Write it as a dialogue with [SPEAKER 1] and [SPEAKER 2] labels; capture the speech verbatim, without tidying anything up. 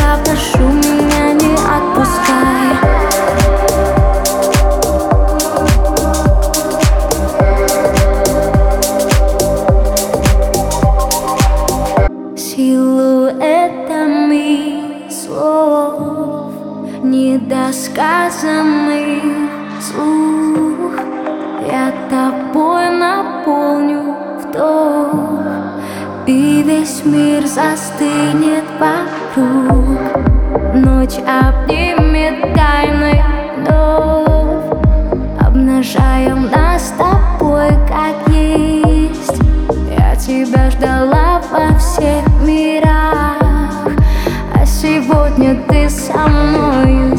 [SPEAKER 1] я прошу, меня не отпускай. Силуэтами слов, недосказанных слух, я тобой наполню вдох, и весь мир застынет вокруг. Ночь обнимет тайны вновь, обнажаем нас с тобой как есть. Я тебя ждала во всех мирах, а сегодня ты со мною.